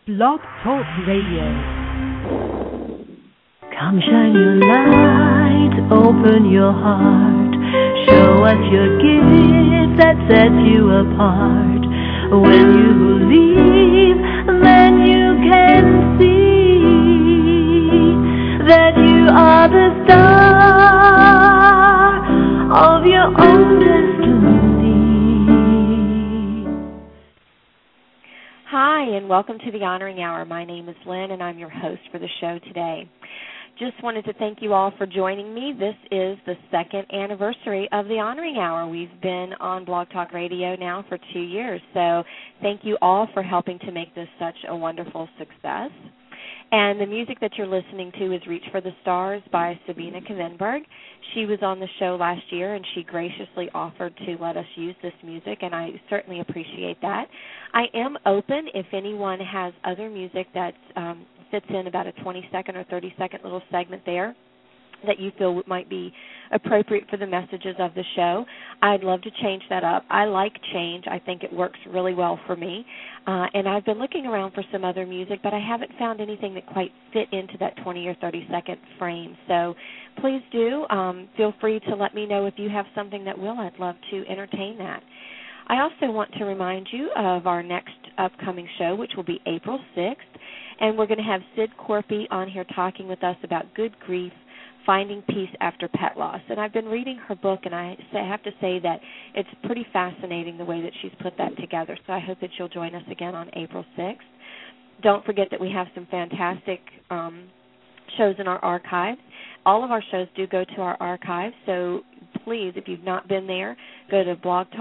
Blog Talk Radio. Come shine your light, open your heart, show us your gift that sets you apart. When you believe, then you can see that you are the star of your own destiny. Hi, and welcome to the Honoring Hour. My name is Lynn, and I'm your host for the show today. Just wanted to thank you all for joining me. This is the second anniversary of the Honoring Hour. We've been on Blog Talk Radio now for 2 years, so thank you all for helping to make this such a wonderful success. And the music that you're listening to is Reach for the Stars by Sabina Kvinberg. She was on the show last year, and she graciously offered to let us use this music, and I certainly appreciate that. I am open if anyone has other music that fits in about a 20-second or 30-second little segment there that you feel might be appropriate for the messages of the show. I'd love to change that up. I like change. I think it works really well for me. And I've been looking around for some other music, but I haven't found anything that quite fit into that 20 or 30-second frame. So please do feel free to let me know if you have something that will. I'd love to entertain that. I also want to remind you of our next upcoming show, which will be April 6th, and we're going to have Sid Corpy on here talking with us about good grief, Finding Peace After Pet Loss. And I've been reading her book, and I have to say that it's pretty fascinating the way that she's put that together. So I hope that you'll join us again on April 6th. Don't forget that we have some fantastic shows in our archive. All of our shows do go to our archive, so please, if you've not been there, go to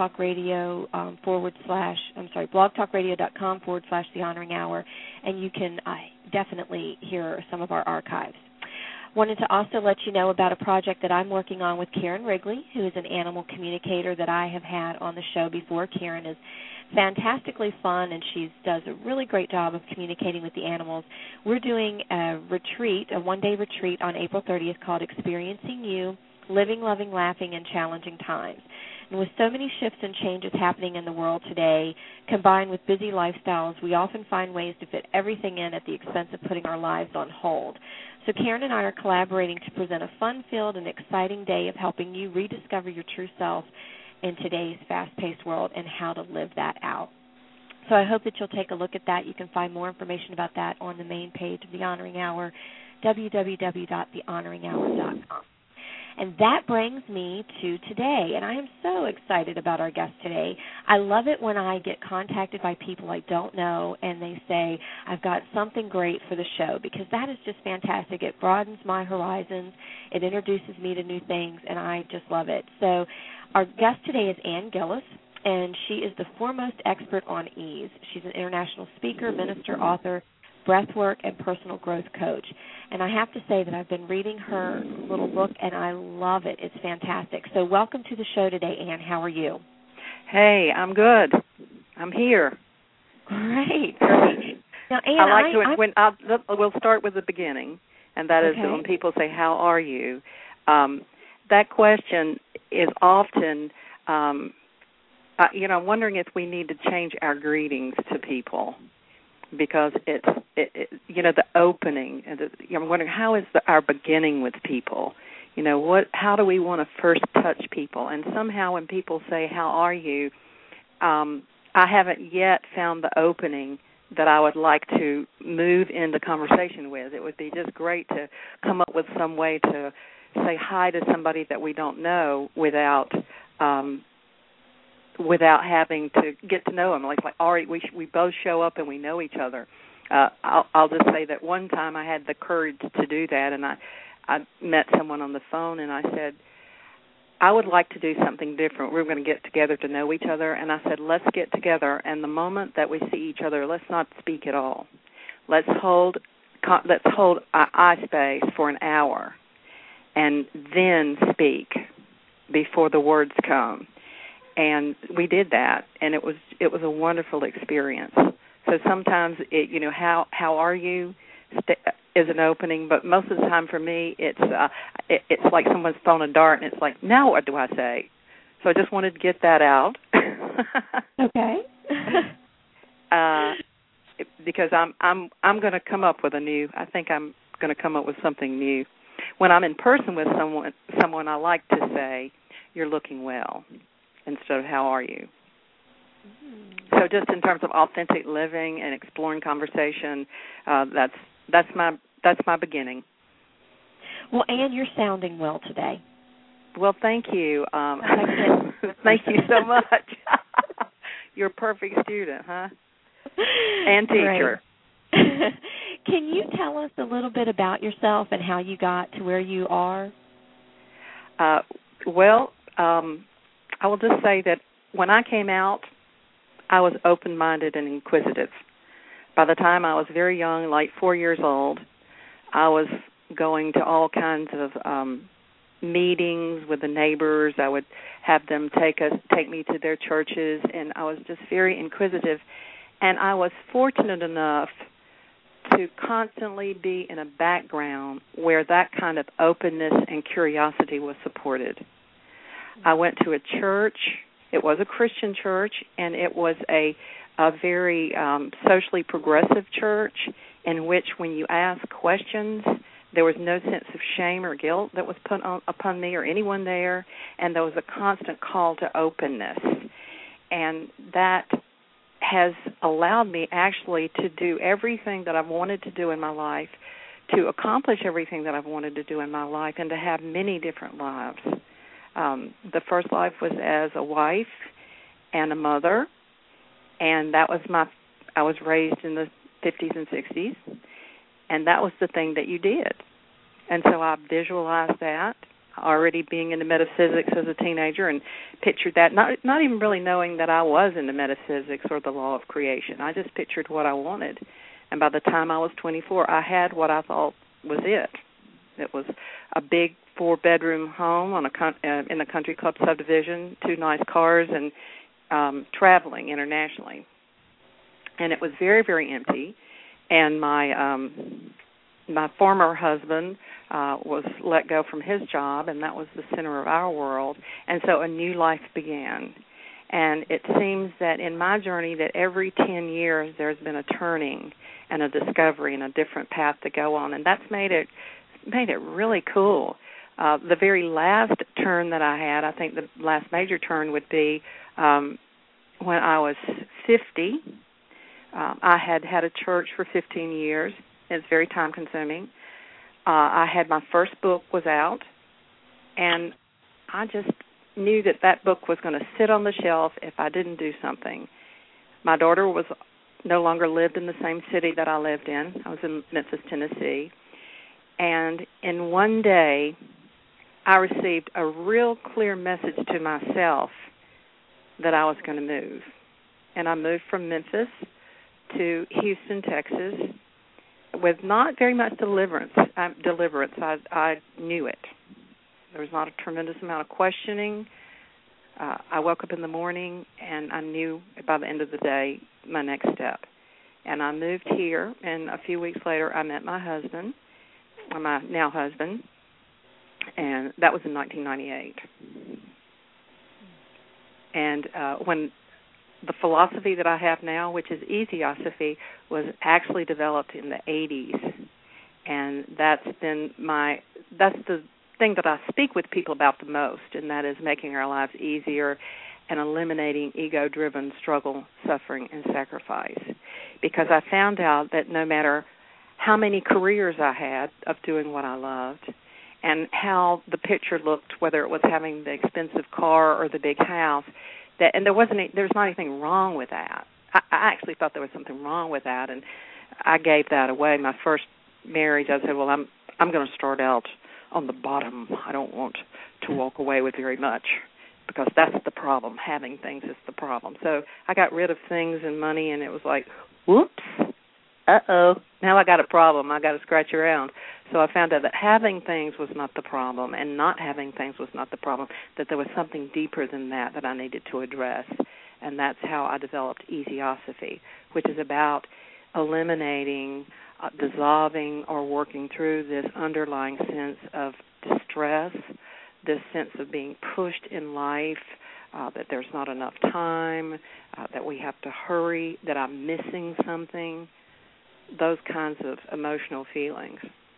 blogtalkradio.com/The Honoring Hour, and you can definitely hear some of our archives. Wanted to also let you know about a project that I'm working on with Karen Wrigley, who is an animal communicator that I have had on the show before. Karen is fantastically fun, and she does a really great job of communicating with the animals. We're doing a retreat, a one-day retreat on April 30th called Experiencing You, Living, Loving, Laughing in Challenging Times. And with so many shifts and changes happening in the world today, combined with busy lifestyles, we often find ways to fit everything in at the expense of putting our lives on hold. So Karen and I are collaborating to present a fun-filled and exciting day of helping you rediscover your true self in today's fast-paced world and how to live that out. So I hope that you'll take a look at that. You can find more information about that on the main page of The Honoring Hour, www.thehonoringhour.com. And that brings me to today, and I am so excited about our guest today. I love it when I get contacted by people I don't know, and they say, I've got something great for the show, because that is just fantastic. It broadens my horizons. It introduces me to new things, and I just love it. So our guest today is Ann Gillis, and she is the foremost expert on ease. She's an international speaker, minister, author, breathwork, and personal growth coach. And I have to say that I've been reading her little book, and I love it. It's fantastic. So welcome to the show today, Ann. How are you? Hey, I'm good. I'm here. Great. Now, Ann, we'll start with the beginning, and that is when people say, how are you? That question is often, I'm wondering if we need to change our greetings to people, because it's the opening. I'm wondering, how is our beginning with people? How do we want to first touch people? And somehow when people say, how are you, I haven't yet found the opening that I would like to move into conversation with. It would be just great to come up with some way to say hi to somebody that we don't know without having to get to know them. Like already we both show up and we know each other. I'll just say that one time I had the courage to do that, and I met someone on the phone, and I said, I would like to do something different. We're going to get together to know each other, and I said, let's get together, and the moment that we see each other, let's not speak at all. Let's hold eye space for an hour, and then speak before the words come. And we did that, and it was a wonderful experience. So sometimes how are you is an opening, but most of the time for me it's like someone's thrown a dart, and it's like, now what do I say? So I just wanted to get that out. Okay. because I'm going to come up with I think I'm going to come up with something new. When I'm in person with someone I like to say, "You're looking well," instead of "How are you?" Mm-hmm. So just in terms of authentic living and exploring conversation, that's my beginning. Well, Ann, you're sounding well today. Well, thank you. Thank you so much. You're a perfect student, huh? And teacher. Can you tell us a little bit about yourself and how you got to where you are? I will just say that when I came out, I was open-minded and inquisitive. By the time I was very young, like 4 years old, I was going to all kinds of meetings with the neighbors. I would have them take me to their churches, and I was just very inquisitive. And I was fortunate enough to constantly be in a background where that kind of openness and curiosity was supported. I went to a church. It was a Christian church, and it was a very socially progressive church in which when you asked questions, there was no sense of shame or guilt that was put upon me or anyone there, and there was a constant call to openness. And that has allowed me actually to do everything that I've wanted to do in my life, to accomplish everything that I've wanted to do in my life, and to have many different lives. The first life was as a wife and a mother, and that was I was raised in the 50s and 60s, and that was the thing that you did. And so I visualized that, already being into metaphysics as a teenager, and pictured that, not even really knowing that I was into metaphysics or the law of creation. I just pictured what I wanted. And by the time I was 24, I had what I thought was it. It was a big 4-bedroom home in a country club subdivision, 2 nice cars, and traveling internationally. And it was very, very empty. And my former husband was let go from his job, and that was the center of our world. And so a new life began. And it seems that in my journey that every 10 years there's been a turning and a discovery and a different path to go on. And that's made it really cool. The very last turn that I had, I think the last major turn would be when I was 50. I had a church for 15 years. It's very time-consuming. I had my first book was out, and I just knew that book was going to sit on the shelf if I didn't do something. My daughter no longer lived in the same city that I lived in. I was in Memphis, Tennessee. And in one day, I received a real clear message to myself that I was going to move. And I moved from Memphis to Houston, Texas, with not very much deliverance. I knew it. There was not a tremendous amount of questioning. I woke up in the morning, and I knew by the end of the day my next step. And I moved here, and a few weeks later I met my husband, my now husband, and that was in 1998. And when the philosophy that I have now, which is Easyosophy, was actually developed in the 80s, and that's the thing that I speak with people about the most, and that is making our lives easier and eliminating ego-driven struggle, suffering, and sacrifice. Because I found out that no matter how many careers I had of doing what I loved, and how the picture looked, whether it was having the expensive car or the big house, and there's not anything wrong with that. I actually thought there was something wrong with that, and I gave that away. My first marriage, I said, well, I'm going to start out on the bottom. I don't want to walk away with very much, because that's the problem. Having things is the problem. So I got rid of things and money, and it was like, whoops, uh-oh, now I got a problem. I got to scratch around. So I found out that having things was not the problem, and not having things was not the problem, that there was something deeper than that I needed to address. And that's how I developed Easyosophy, which is about eliminating, dissolving, or working through this underlying sense of distress, this sense of being pushed in life that there's not enough time, that we have to hurry, that I'm missing something, those kinds of emotional feelings.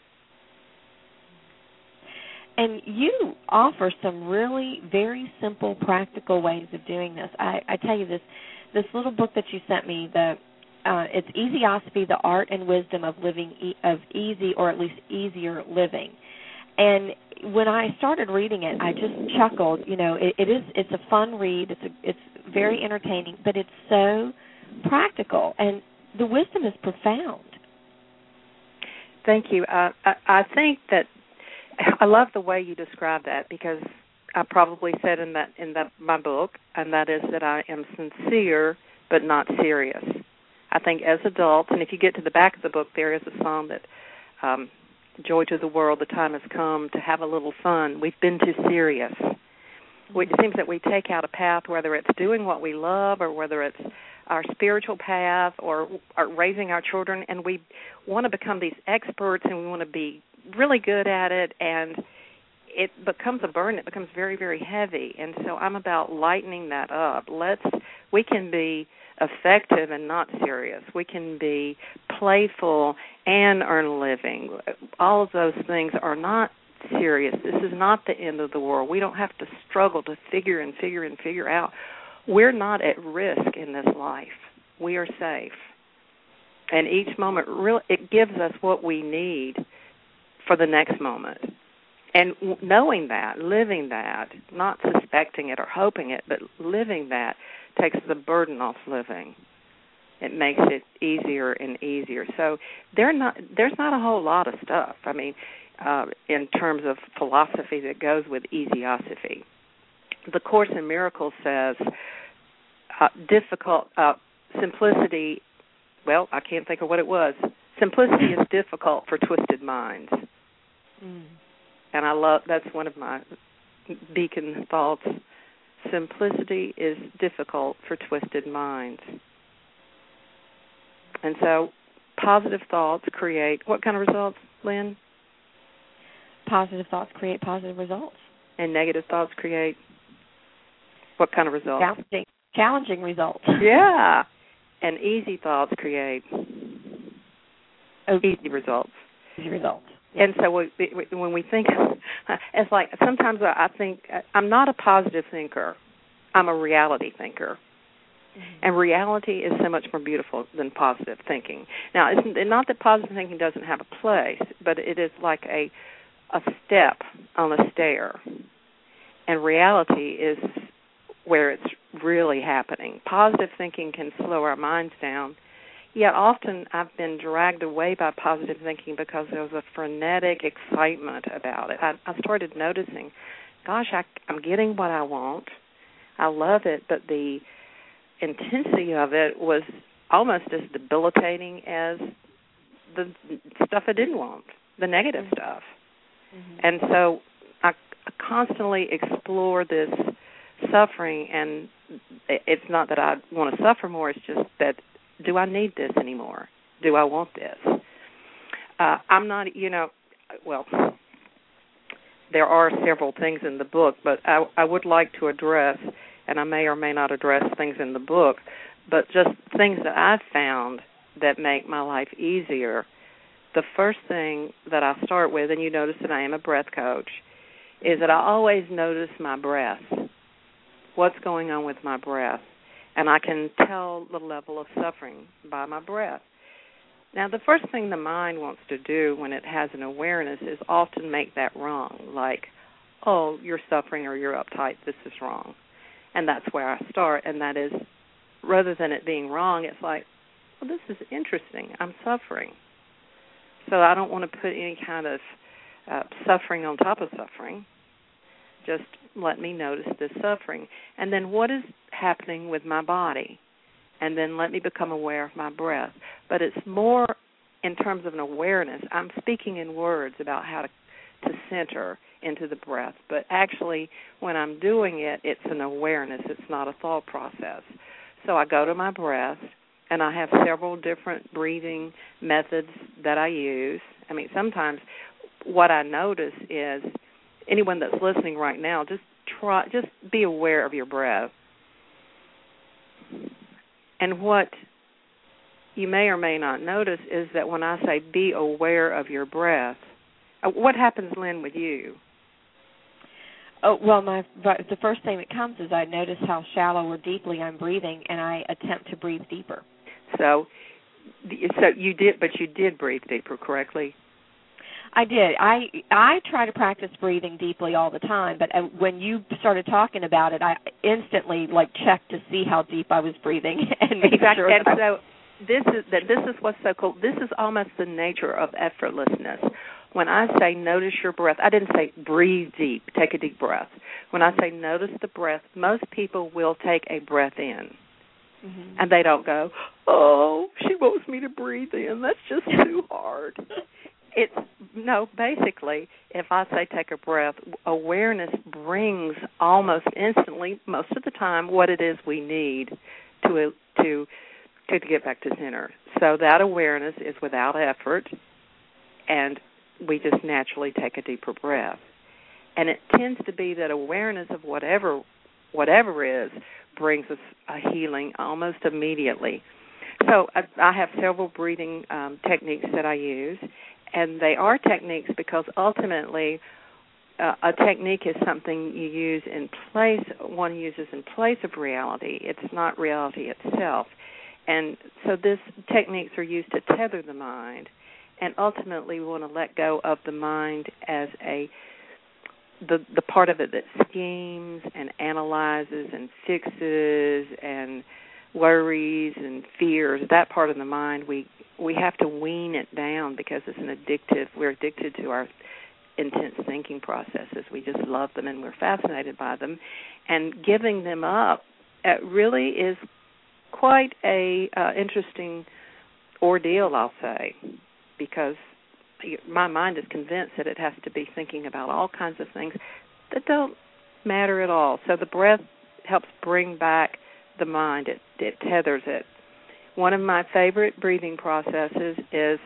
And you offer some really very simple, practical ways of doing this. I tell you, this little book that you sent me, it's Easyosophy, The Art and Wisdom of Living, of Easy, or at least Easier Living. And when I started reading it, I just chuckled. You know, it's a fun read. It's very entertaining, but it's so practical, and the wisdom is profound. Thank you. I think that I love the way you describe that, because I probably said in my book, and that is that I am sincere but not serious. I think as adults, and if you get to the back of the book, there is a song that, Joy to the World, the time has come to have a little fun. We've been too serious. It seems that we take out a path, whether it's doing what we love or whether it's our spiritual path or raising our children, and we want to become these experts and we want to be really good at it, and it becomes a burden. It becomes very, very heavy. And so I'm about lightening that up. We can be effective and not serious. We can be playful and earn a living. All of those things are not serious. This is not the end of the world. We don't have to struggle to figure out. We're not at risk in this life. We are safe. And each moment, it gives us what we need for the next moment. And knowing that, living that, not suspecting it or hoping it, but living that takes the burden off living. It makes it easier and easier. So there's not a whole lot of stuff, I mean, in terms of philosophy that goes with Easyosophy. The Course in Miracles says simplicity, well, I can't think of what it was. Simplicity is difficult for twisted minds. And that's one of my beacon thoughts. Simplicity is difficult for twisted minds. And so positive thoughts create what kind of results, Lynn? Positive thoughts create positive results. And negative thoughts create what kind of results? Challenging results. Yeah. And easy thoughts create easy results. Easy results. And so when we think, it's like sometimes I think I'm not a positive thinker. I'm a reality thinker. Mm-hmm. And reality is so much more beautiful than positive thinking. Now, it's not that positive thinking doesn't have a place, but it is like a step on a stair. And reality is where it's really happening. Positive thinking can slow our minds down. Yet often I've been dragged away by positive thinking because there was a frenetic excitement about it. I started noticing, gosh, I'm getting what I want. I love it, but the intensity of it was almost as debilitating as the stuff I didn't want, the negative stuff. Mm-hmm. And so I constantly explore this suffering, and it's not that I want to suffer more, it's just that, do I need this anymore? Do I want this? I'm not, well, there are several things in the book, but I would like to address, and I may or may not address things in the book, but just things that I've found that make my life easier. The first thing that I start with, and you notice that I am a breath coach, is that I always notice my breath. What's going on with my breath? And I can tell the level of suffering by my breath. Now, the first thing the mind wants to do when it has an awareness is often make that wrong, like, oh, you're suffering or you're uptight, this is wrong. And that's where I start, and that is, rather than it being wrong, it's like, well, this is interesting, I'm suffering. So I don't want to put any kind of suffering on top of suffering. Just let me notice this suffering. And then what is happening with my body? And then let me become aware of my breath. But it's more in terms of an awareness. I'm speaking in words about how to center into the breath. But actually, when I'm doing it, it's an awareness. It's not a thought process. So I go to my breath, and I have several different breathing methods that I use. I mean, sometimes what I notice is, anyone that's listening right now, just just be aware of your breath. And what you may or may not notice is that when I say be aware of your breath, what happens, Lynn, with you? Oh, well, the first thing that comes is I notice how shallow or deeply I'm breathing, and I attempt to breathe deeper. So you did breathe deeper, correctly? I did. I try to practice breathing deeply all the time, but when you started talking about it, I instantly checked to see how deep I was breathing and made sure. And so this is what's so cool. This is almost the nature of effortlessness. When I say notice your breath, I didn't say breathe deep, take a deep breath. When I say notice the breath, most people will take a breath in. Mm-hmm. And they don't go, oh, she wants me to breathe in. That's just too hard. Basically, if I say take a breath, awareness brings almost instantly, most of the time, what it is we need to get back to center. So that awareness is without effort, and we just naturally take a deeper breath. And it tends to be that awareness of whatever is brings us a healing almost immediately. So I have several breathing techniques that I use, and they are techniques because ultimately a technique is something you use one uses in place of reality. It's not reality itself. And so these techniques are used to tether the mind, and ultimately we want to let go of the mind as the part of it that schemes and analyzes and fixes and worries and fears. That part of the mind, we have to wean it down because we're addicted to our intense thinking processes. We just love them and we're fascinated by them. And giving them up really is quite a interesting ordeal, I'll say, because my mind is convinced that it has to be thinking about all kinds of things that don't matter at all. So the breath helps bring back the mind. It tethers it. One of my favorite breathing processes is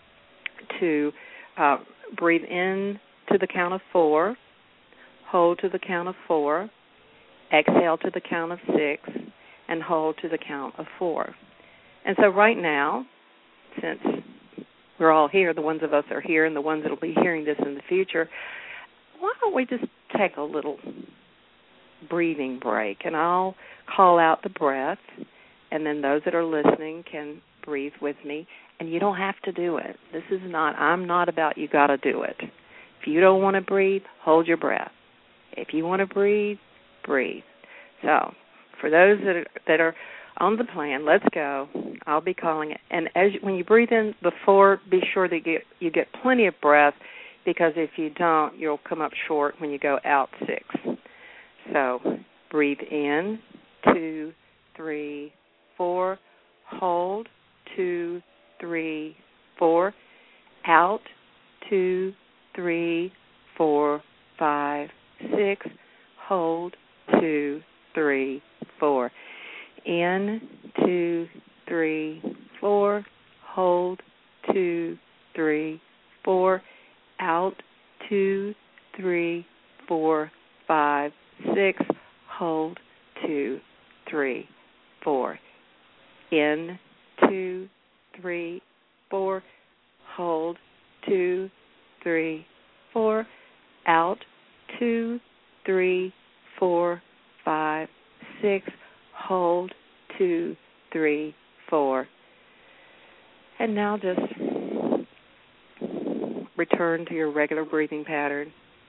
to breathe in to the count of 4, hold to the count of 4, exhale to the count of 6, and hold to the count of 4. And so right now, since we're all here, the ones of us are here and the ones that will be hearing this in the future, why don't we just take a little breathing break, and I'll call out the breath, and then those that are listening can breathe with me, and you don't have to do it. I'm not about you got to do it. If you don't want to breathe, hold your breath. If you want to breathe, breathe. So for those that are on the plan, let's go. I'll be calling it. And when you breathe in before, be sure that you get plenty of breath, because if you don't, you'll come up short when you go out 6. So breathe in, 2, 3, 4. Hold, 2, 3, 4. Out, 2, 3, 4, 5, 6. Hold, 2, 3, 4. In, 2, 3, 4. Hold, 2, 3, 4. Out, 2, 3, 4, 5, 6. Hold, 2, 3, 4. In, 2, 3, 4. Hold, 2, 3, 4. Out, 2, 3, 4, 5, 6. Hold, 2, 3, 4. And now just return to your regular breathing pattern.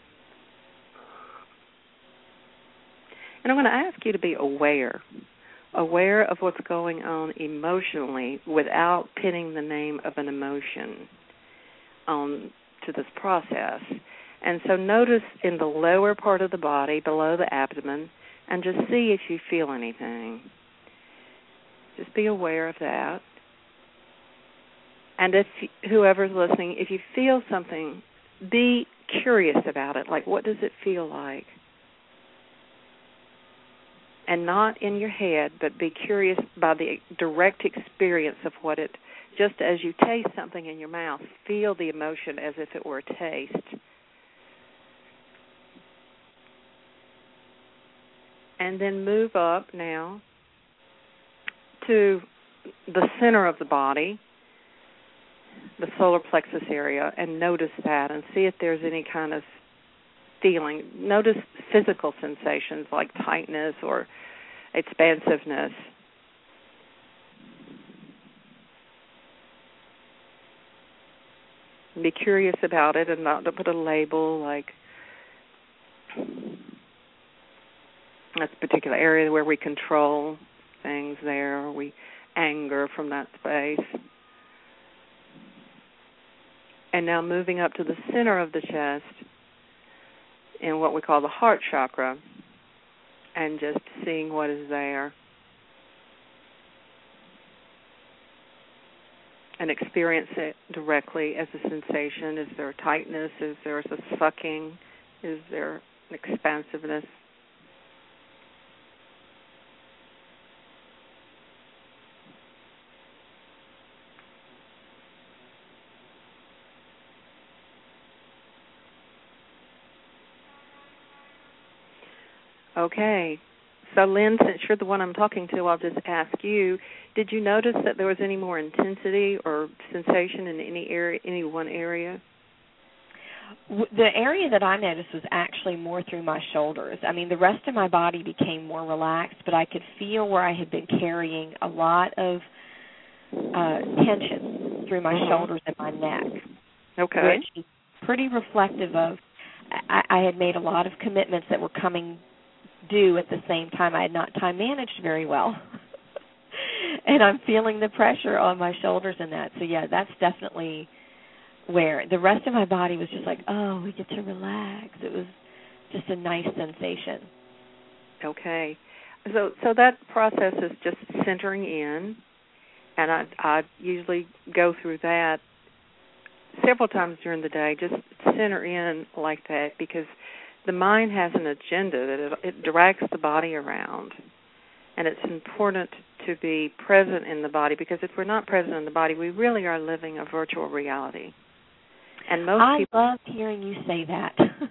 And I'm going to ask you to be aware of what's going on emotionally without pinning the name of an emotion to this process. And so notice in the lower part of the body, below the abdomen, and just see if you feel anything. Just be aware of that. And if whoever's listening, if you feel something, be curious about it. Like, what does it feel like? And not in your head, but be curious by the direct experience of what it, just as you taste something in your mouth, feel the emotion as if it were a taste. And then move up now to the center of the body, the solar plexus area, and notice that and see if there's any kind of feeling. Notice physical sensations like tightness or expansiveness. Be curious about it and not to put a label like that's a particular area where we control things there, or we anger from that space. And now moving up to the center of the chest in what we call the heart chakra and just seeing what is there. And experience it directly as a sensation. Is there a tightness? Is there a sucking? Is there an expansiveness? Okay. So, Lynn, since you're the one I'm talking to, I'll just ask you, did you notice that there was any more intensity or sensation in any one area? The area that I noticed was actually more through my shoulders. I mean, the rest of my body became more relaxed, but I could feel where I had been carrying a lot of tension through my shoulders and my neck. Okay. Which is pretty reflective of, I had made a lot of commitments that were coming due at the same time. I had not time managed very well. And I'm feeling the pressure on my shoulders and that. So, yeah, that's definitely where the rest of my body was just like, oh, we get to relax. It was just a nice sensation. Okay. So that process is just centering in, and I usually go through that several times during the day, just center in like that, because the mind has an agenda that it drags the body around, and it's important to be present in the body, because if we're not present in the body, we really are living a virtual reality. And most people love hearing you say that.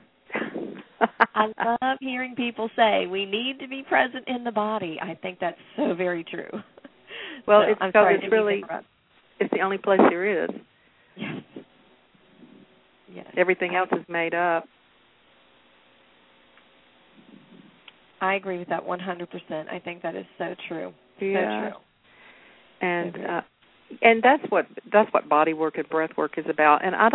I love hearing people say we need to be present in the body. I think that's so very true. Well, so, it's the only place there is. Yes. Yes. Everything else is made up. I agree with that 100%. I think that is so true. Yeah. So true. And that's what body work and breath work is about. And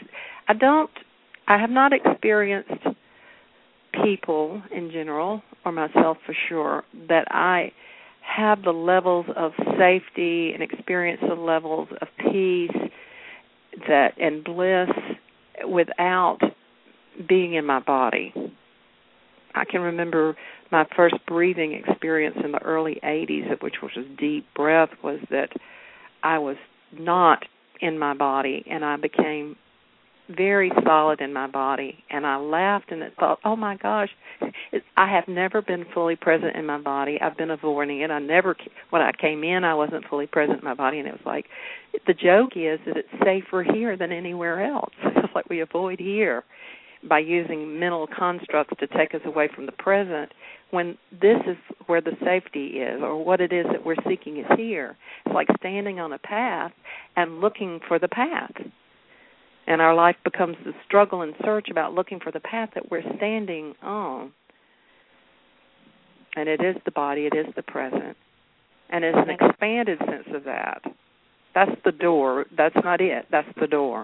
I have not experienced people in general, or myself for sure, that I have the levels of safety and experience the levels of peace and bliss without being in my body. I can remember my first breathing experience in the early 80s, which was deep breath, was that I was not in my body, and I became very solid in my body. And I laughed and thought, oh, my gosh, I have never been fully present in my body. I've been avoiding it. When I came in, I wasn't fully present in my body, and it was like, the joke is that it's safer here than anywhere else. It's like we avoid here by using mental constructs to take us away from the present, when this is where the safety is, or what it is that we're seeking is here. It's like standing on a path and looking for the path. And our life becomes the struggle and search about looking for the path that we're standing on. And it is the body, it is the present. And it's an expanded sense of that. That's the door. That's not it. That's the door.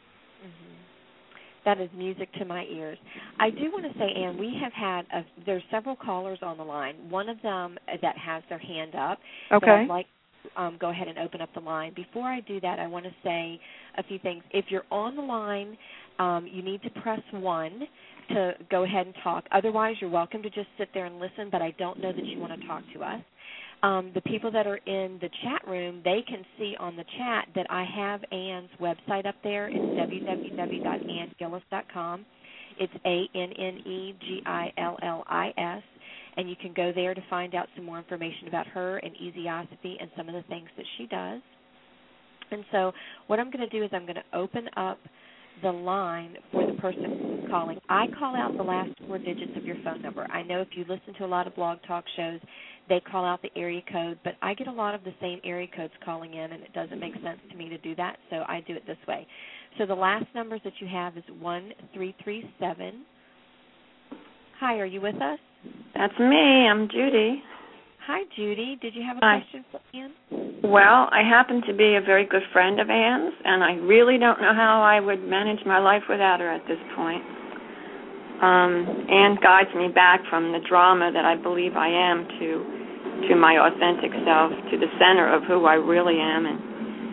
That is music to my ears. I do want to say, Ann, we have had there's several callers on the line. One of them that has their hand up. Okay. So I'd like to go ahead and open up the line. Before I do that, I want to say a few things. If you're on the line, you need to press 1 to go ahead and talk. Otherwise, you're welcome to just sit there and listen, but I don't know that you want to talk to us. The people that are in the chat room, they can see on the chat that I have Ann's website up there. It's www.annegillis.com. It's ANNEGILLIS, and you can go there to find out some more information about her and Easyosophy and some of the things that she does. And so what I'm going to do is I'm going to open up the line for the person who's calling. I call out the last 4 digits of your phone number. I know if you listen to a lot of blog talk shows, they call out the area code, but I get a lot of the same area codes calling in, and it doesn't make sense to me to do that, so I do it this way. So the last numbers that you have is 1337. Hi, are you with us? That's me. I'm Judy. Hi, Judy. Did you have a question for Ann? Well, I happen to be a very good friend of Ann's, and I really don't know how I would manage my life without her at this point. Ann guides me back from the drama that I believe I am to my authentic self, to the center of who I really am, and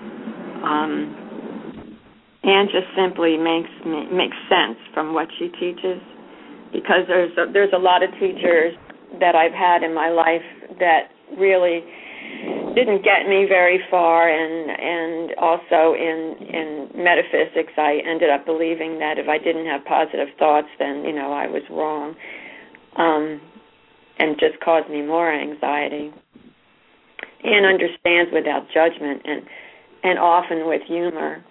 Ann just simply makes sense from what she teaches, because there's a lot of teachers that I've had in my life that really didn't get me very far, and also in metaphysics I ended up believing that if I didn't have positive thoughts, then I was wrong, and just caused me more anxiety. Ann understands without judgment and often with humor,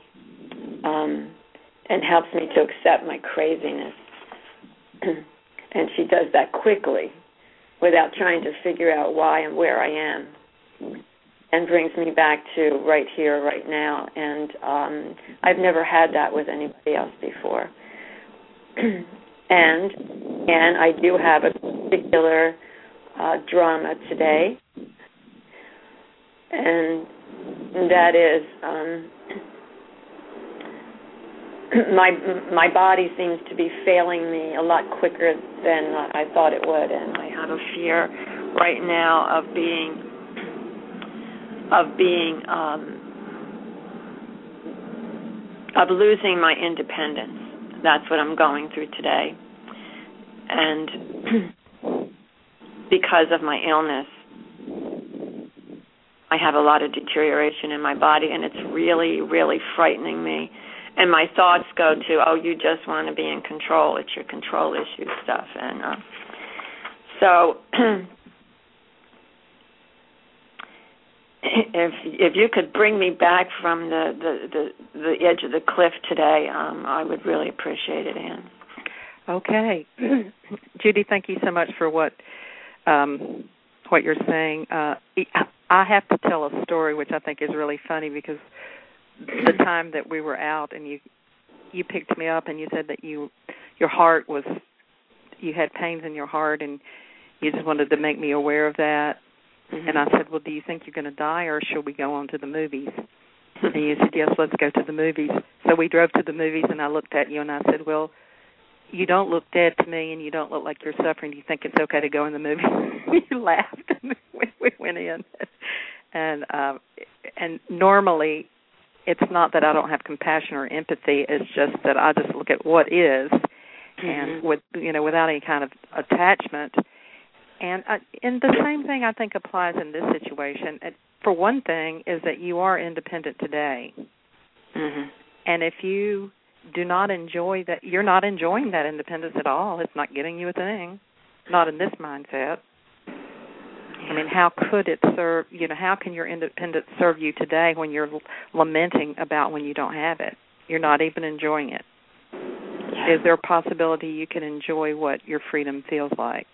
and helps me to accept my craziness. And she does that quickly, without trying to figure out why and where I am, and brings me back to right here, right now. And I've never had that with anybody else before. and I do have a particular drama today, and that is my body seems to be failing me a lot quicker than I thought it would, and I have a fear right now of losing my independence. That's what I'm going through today, and because of my illness, I have a lot of deterioration in my body, and it's really, really frightening me. And my thoughts go to, oh, you just want to be in control. It's your control issue stuff. And so if you could bring me back from the edge of the cliff today, I would really appreciate it, Ann. Okay. Judy, thank you so much for what you're saying. I have to tell a story which I think is really funny, because the time that we were out and you picked me up and you said that you had pains in your heart and you just wanted to make me aware of that. Mm-hmm. And I said, well, do you think you're going to die, or should we go on to the movies? And you said, yes, let's go to the movies. So we drove to the movies, and I looked at you and I said, well, you don't look dead to me and you don't look like you're suffering. Do you think it's okay to go in the movie? You laughed and we went in. And normally it's not that I don't have compassion or empathy. It's just that I just look at what is, and without any kind of attachment. And the same thing I think applies in this situation. For one thing, is that you are independent today, and if you do not enjoy that, you're not enjoying that independence at all. It's not getting you a thing. Not in this mindset. I mean, how could it serve, how can your independence serve you today when you're lamenting about when you don't have it? You're not even enjoying it. Yeah. Is there a possibility you can enjoy what your freedom feels like?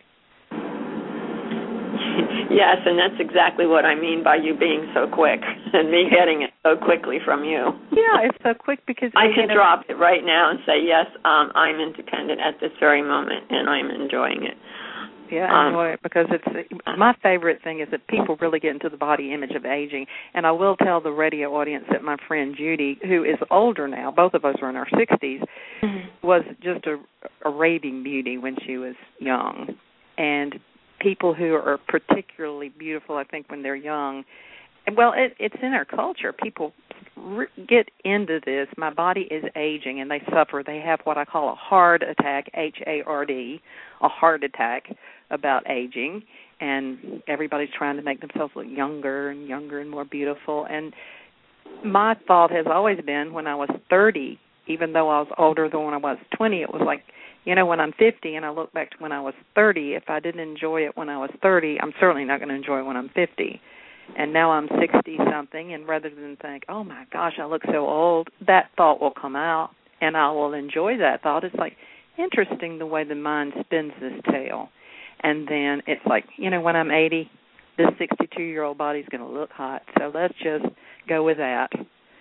Yes, and that's exactly what I mean by you being so quick and me getting it so quickly from you. Yeah, it's so quick because I can drop it right now and say, yes, I'm independent at this very moment, and I'm enjoying it. Yeah, I enjoy it because it's my favorite thing is that people really get into the body image of aging. And I will tell the radio audience that my friend Judy, who is older now, both of us are in our 60s, was just a raving beauty when she was young. And people who are particularly beautiful, I think, when they're young, well, it's in our culture. People get into this. My body is aging, and they suffer. They have what I call a hard attack, H-A-R-D, a heart attack about aging, and everybody's trying to make themselves look younger and younger and more beautiful. And my thought has always been when I was 30, even though I was older than when I was 20, it was like, when I'm 50 and I look back to when I was 30, if I didn't enjoy it when I was 30, I'm certainly not going to enjoy it when I'm 50. And now I'm 60-something, and rather than think, oh, my gosh, I look so old, that thought will come out, and I will enjoy that thought. It's like interesting the way the mind spins this tale. And then it's like, when I'm 80, this 62-year-old body's going to look hot. So let's just go with that,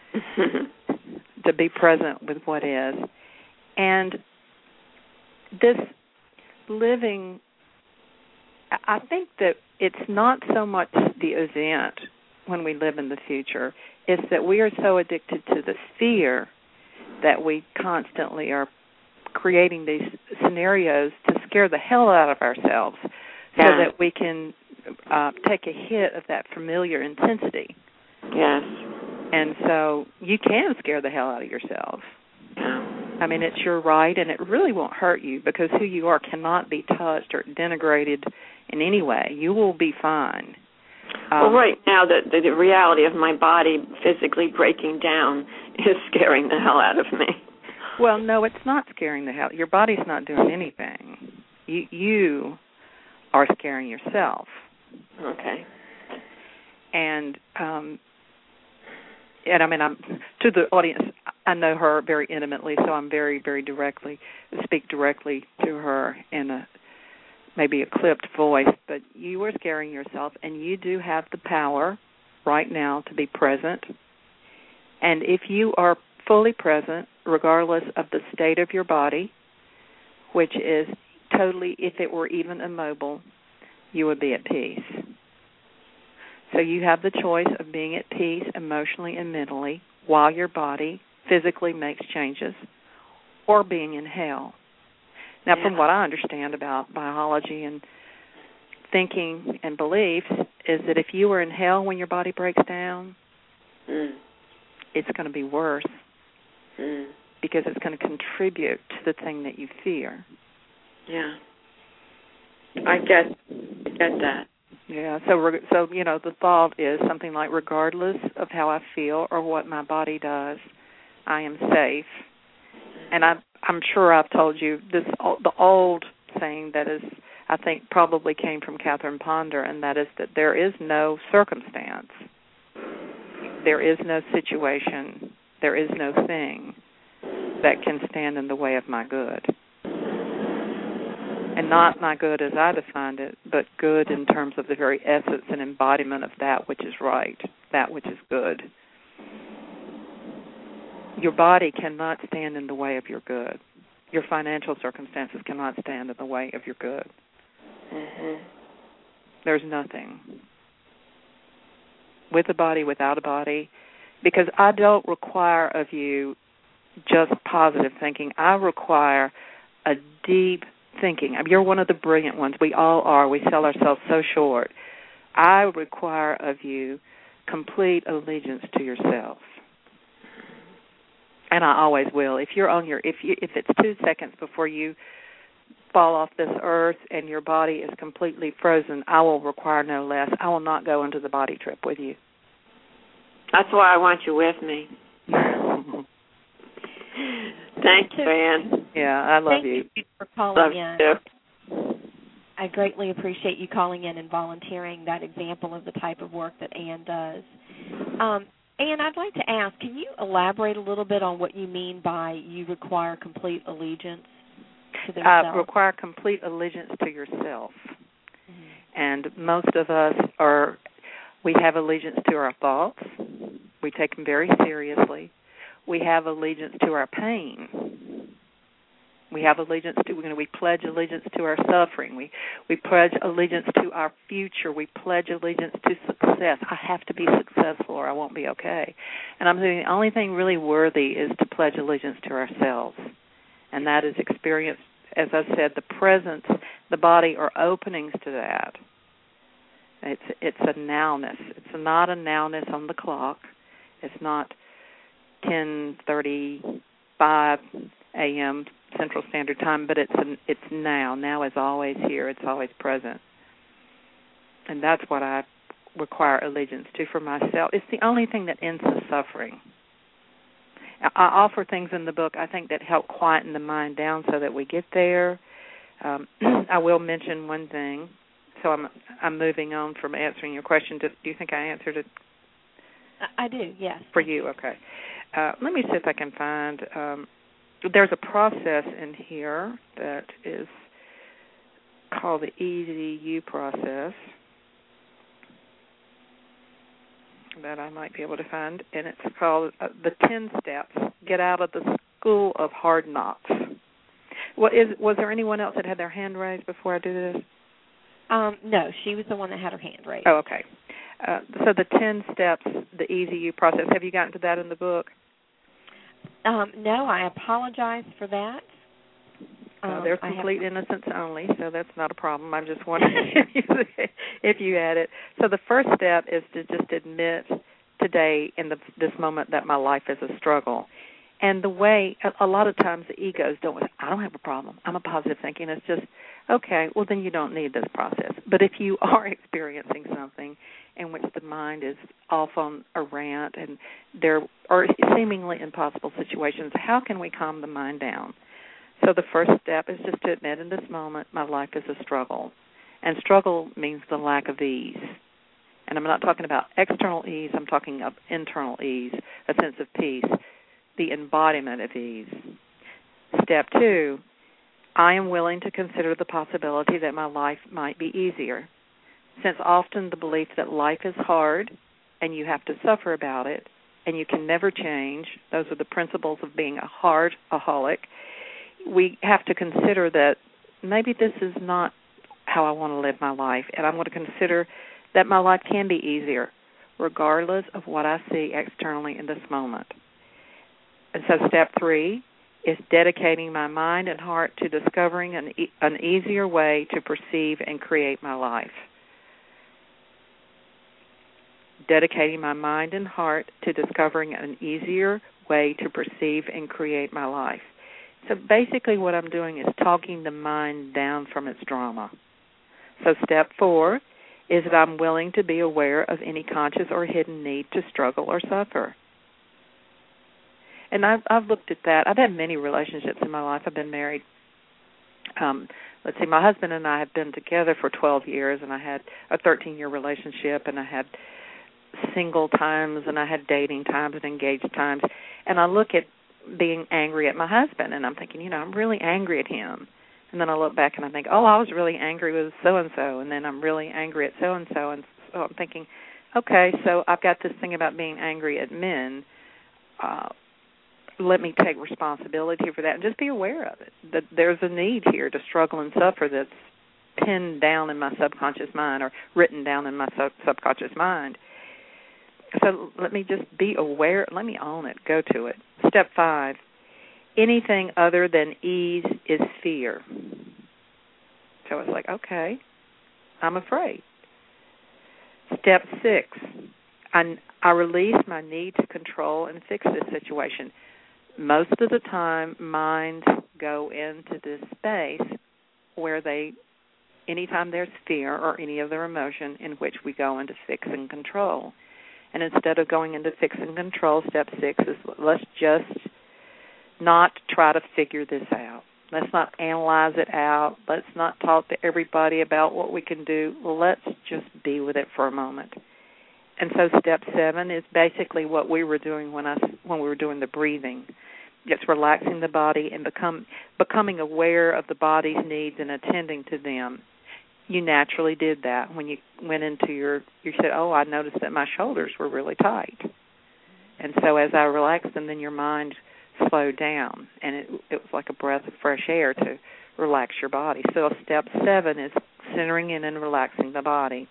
to be present with what is. And this living, I think that it's not so much the event when we live in the future. It's that we are so addicted to the fear that we constantly are creating these scenarios to scare the hell out of ourselves so that we can take a hit of that familiar intensity. Yes. And so you can scare the hell out of yourself. Yeah. I mean, it's your right, and it really won't hurt you because who you are cannot be touched or denigrated in any way. You will be fine. Well, right now, the reality of my body physically breaking down is scaring the hell out of me. Well, no, it's not scaring the hell. Your body's not doing anything. You are scaring yourself. Okay. And I mean, I'm to the audience. I know her very intimately, so I'm very, very speak directly to her in a maybe a clipped voice. But you are scaring yourself, and you do have the power right now to be present. And if you are fully present, regardless of the state of your body, which is totally, if it were even immobile, you would be at peace. So you have the choice of being at peace emotionally and mentally while your body physically makes changes, or being in hell. Now, from what I understand about biology and thinking and beliefs, is that if you were in hell when your body breaks down, it's going to be worse because it's going to contribute to the thing that you fear. Yeah. I get that. Yeah, so the thought is something like, regardless of how I feel or what my body does, I am safe. And I'm sure I've told you this, the old saying that is, I think, probably came from Catherine Ponder, and that is that there is no circumstance, there is no situation, there is no thing that can stand in the way of my good. And not my good as I defined it, but good in terms of the very essence and embodiment of that which is right, that which is good. Your body cannot stand in the way of your good. Your financial circumstances cannot stand in the way of your good. Mm-hmm. There's nothing. With a body, without a body, because I don't require of you just positive thinking. I require a deep thinking. I mean, you're one of the brilliant ones. We all are. We sell ourselves so short. I require of you complete allegiance to yourself. And I always will. If you're on if it's 2 seconds before you fall off this earth and your body is completely frozen, I will require no less. I will not go into the body trip with you. That's why I want you with me. Thank you, Ann. Yeah, I love you. Thank you for calling in. You. I greatly appreciate you calling in and volunteering that example of the type of work that Ann does. Ann, I'd like to ask, can you elaborate a little bit on what you mean by you require complete allegiance to yourself? Require complete allegiance to yourself. Mm-hmm. And most of us we have allegiance to our thoughts. We take them very seriously. We have allegiance to our pain. We have allegiance to, we pledge allegiance to our suffering. We pledge allegiance to our future. We pledge allegiance to success. I have to be successful or I won't be okay. And I'm saying the only thing really worthy is to pledge allegiance to ourselves. And that is experience, as I said, the presence, the body are openings to that. It's a nowness. It's not a nowness on the clock. It's not 10:35 a.m. Central Standard Time, but it's now. Now is always here. It's always present. And that's what I require allegiance to for myself. It's the only thing that ends the suffering. I offer things in the book, I think, that help quieten the mind down so that we get there. I will mention one thing. So I'm moving on from answering your question. Do you think I answered it? I do, yes. For you, okay. Let me see if I can find there's a process in here that is called the EZU process that I might be able to find, and it's called the 10 Steps, Get Out of the School of Hard Knocks. Was there anyone else that had their hand raised before I do this? No, she was the one that had her hand raised. Oh, okay. So the 10 Steps, the EZU process, have you gotten to that in the book? No, I apologize for that. They're complete innocence only, so that's not a problem. I'm just wondering if you had it. So the first step is to just admit today in this moment that my life is a struggle. And the way, a lot of times the egos I don't have a problem. I'm a positive thinking. It's just, okay, well then you don't need this process. But if you are experiencing something in which the mind is off on a rant and there are seemingly impossible situations, how can we calm the mind down? So the first step is just to admit in this moment my life is a struggle. And struggle means the lack of ease. And I'm not talking about external ease, I'm talking of internal ease, a sense of peace, the embodiment of ease. Step 2, I am willing to consider the possibility that my life might be easier. Since often the belief that life is hard and you have to suffer about it and you can never change, those are the principles of being a hard-aholic, we have to consider that maybe this is not how I want to live my life, and I'm going to consider that my life can be easier regardless of what I see externally in this moment. And so step 3 is dedicating my mind and heart to discovering an easier way to perceive and create my life. Dedicating my mind and heart to discovering an easier way to perceive and create my life. So basically what I'm doing is talking the mind down from its drama. So step 4 is that I'm willing to be aware of any conscious or hidden need to struggle or suffer. And I've looked at that. I've had many relationships in my life. I've been married. My husband and I have been together for 12 years, and I had a 13-year relationship, and I had single times, and I had dating times and engaged times. And I look at being angry at my husband, and I'm thinking, I'm really angry at him. And then I look back and I think, I was really angry with so-and-so, and then I'm really angry at so-and-so. And so I'm thinking, okay, so I've got this thing about being angry at men. Let me take responsibility for that and just be aware of it, that there's a need here to struggle and suffer that's pinned down in my subconscious mind or written down in my subconscious mind. So let me just be aware. Let me own it. Go to it. Step 5, anything other than ease is fear. So it's like, okay, I'm afraid. Step 6, I release my need to control and fix this situation. Most of the time, minds go into this space where anytime there's fear or any other emotion in which we go into fix and control. And instead of going into fix and control, step 6 is let's just not try to figure this out. Let's not analyze it out. Let's not talk to everybody about what we can do. Let's just be with it for a moment. And so step 7 is basically what we were doing when we were doing the breathing. It's relaxing the body and becoming aware of the body's needs and attending to them. You naturally did that when you went into you said, I noticed that my shoulders were really tight. And so as I relaxed them, then your mind slowed down, and it was like a breath of fresh air to relax your body. So step 7 is centering in and relaxing the body.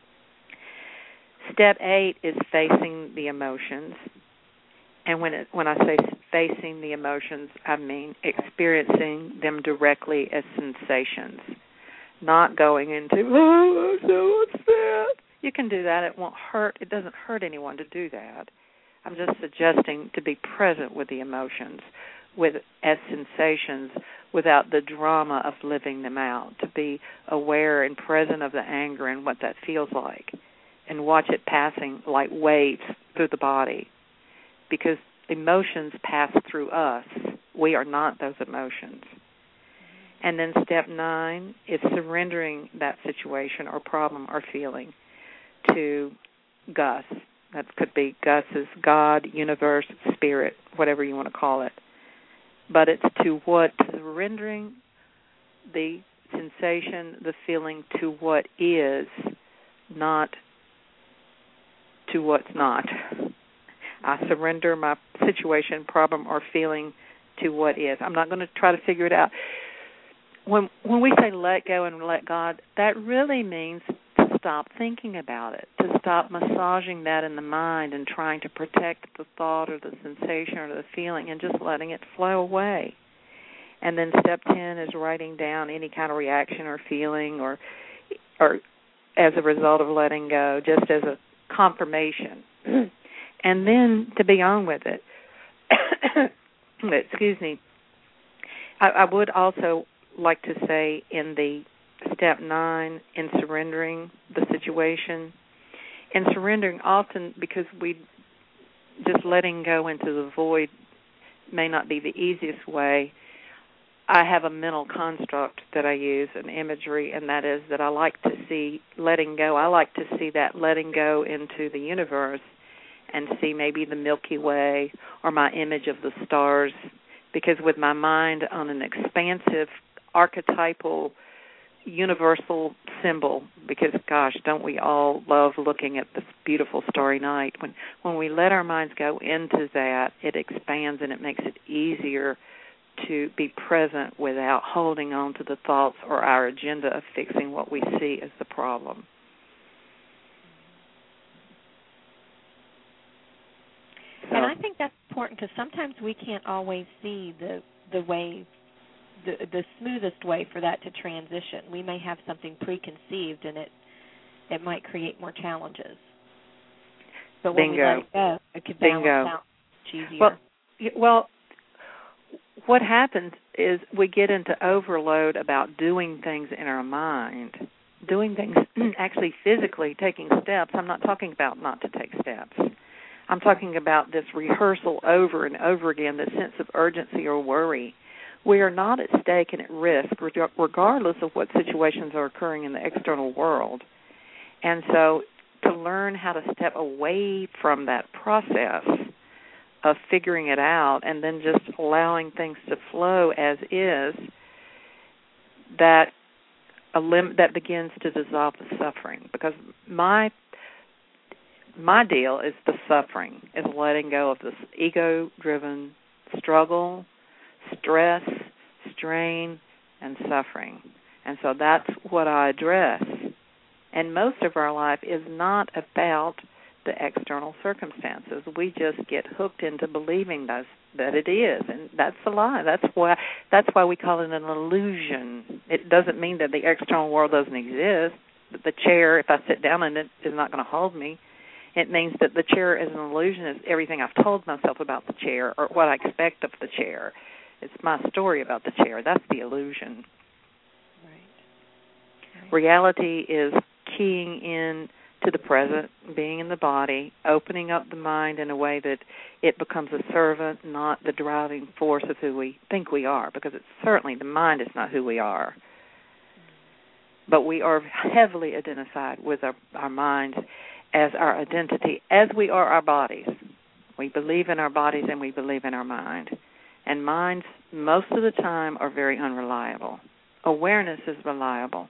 Step 8 is facing the emotions. And when I say facing the emotions, I mean experiencing them directly as sensations. Not going into, I'm so upset. You can do that. It won't hurt. It doesn't hurt anyone to do that. I'm just suggesting to be present with the emotions, as sensations, without the drama of living them out, to be aware and present of the anger and what that feels like, and watch it passing like waves through the body. Because emotions pass through us. We are not those emotions. And then step 9 is surrendering that situation or problem or feeling to Gus. That could be Gus as God, universe, spirit, whatever you want to call it. but it's to what, surrendering the sensation, the feeling to what is, not to what's not. I surrender my situation, problem, or feeling to what is. I'm not going to try to figure it out. When we say let go and let God, that really means to stop thinking about it, to stop massaging that in the mind and trying to protect the thought or the sensation or the feeling and just letting it flow away. And then step 10 is writing down any kind of reaction or feeling or as a result of letting go, just as a confirmation. And then to be on with it. Excuse me. I would also like to say in the step 9, in surrendering the situation, in surrendering often because we just letting go into the void may not be the easiest way. I have a mental construct that I use, an imagery, and that is that I like to see letting go. I like to see that letting go into the universe and see maybe the Milky Way or my image of the stars, because with my mind on an expansive, archetypal, universal symbol, because, gosh, don't we all love looking at this beautiful starry night? When we let our minds go into that, it expands and it makes it easier to be present without holding on to the thoughts or our agenda of fixing what we see as the problem. And I think that's important because sometimes we can't always see the way, the smoothest way for that to transition. We may have something preconceived, and it might create more challenges. But when we let it go, it could balance out much easier. Well, what happens is we get into overload about doing things in our mind, doing things actually physically, taking steps. I'm not talking about not to take steps. I'm talking about this rehearsal over and over again, this sense of urgency or worry. We are not at stake and at risk, regardless of what situations are occurring in the external world. And so to learn how to step away from that process of figuring it out and then just allowing things to flow as is, that begins to dissolve the suffering. Because my deal is the suffering, is letting go of this ego-driven struggle, stress, strain, and suffering. And so that's what I address. And most of our life is not about the external circumstances. We just get hooked into believing that it is, and that's a lie. That's why we call it an illusion. It doesn't mean that the external world doesn't exist. The chair, if I sit down in it, is not going to hold me. It means that the chair is an illusion, is everything I've told myself about the chair or what I expect of the chair. It's my story about the chair. That's the illusion. Right. Reality is keying in to the present, being in the body, opening up the mind in a way that it becomes a servant, not the driving force of who we think we are, because it's certainly the mind is not who we are. But we are heavily identified with our minds as our identity, as we are our bodies. We believe in our bodies and we believe in our mind. And minds, most of the time, are very unreliable. Awareness is reliable.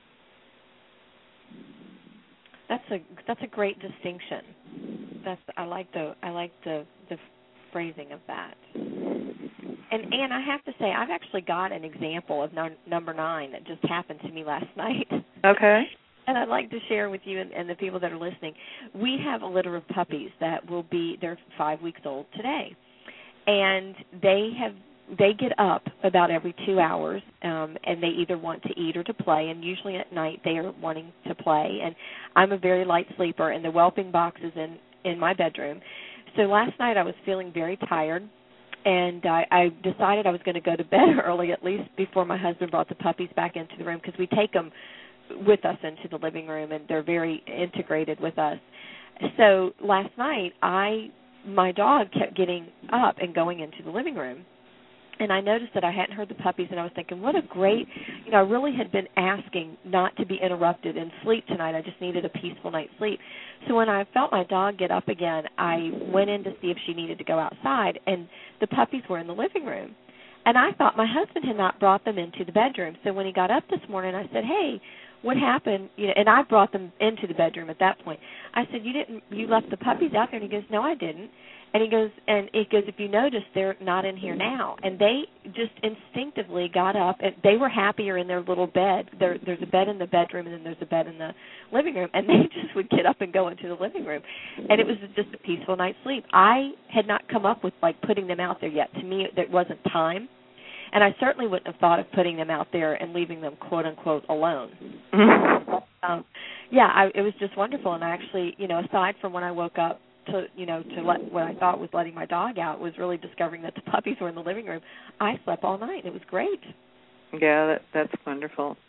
That's a great distinction. I like the phrasing of that. And Ann, I have to say, I've actually got an example of number 9 that just happened to me last night. Okay. And I'd like to share with you and the people that are listening. We have a litter of puppies that they're 5 weeks old today. And they get up about every 2 hours, and they either want to eat or to play, and usually at night they are wanting to play. And I'm a very light sleeper, and the whelping box is in my bedroom. So last night I was feeling very tired, and I decided I was going to go to bed early, at least before my husband brought the puppies back into the room, because we take them with us into the living room, and they're very integrated with us. So last night my dog kept getting up and going into the living room. And I noticed that I hadn't heard the puppies, and I was thinking, what a great, I really had been asking not to be interrupted in sleep tonight. I just needed a peaceful night's sleep. So when I felt my dog get up again, I went in to see if she needed to go outside, and the puppies were in the living room. And I thought my husband had not brought them into the bedroom. So when he got up this morning, I said, "Hey, what happened?" And I brought them into the bedroom at that point. I said, "You left the puppies out there?" And he goes, "No, I didn't." And he goes, "If you notice, they're not in here now." And they just instinctively got up, and they were happier in their little bed. There's a bed in the bedroom, and then there's a bed in the living room, and they just would get up and go into the living room. And it was just a peaceful night's sleep. I had not come up with, putting them out there yet. To me, there wasn't time. And I certainly wouldn't have thought of putting them out there and leaving them, quote unquote, alone. Mm-hmm. It was just wonderful. And I actually, aside from when I woke up to let what I thought was letting my dog out, was really discovering that the puppies were in the living room. I slept all night. It was great. Yeah, that's wonderful.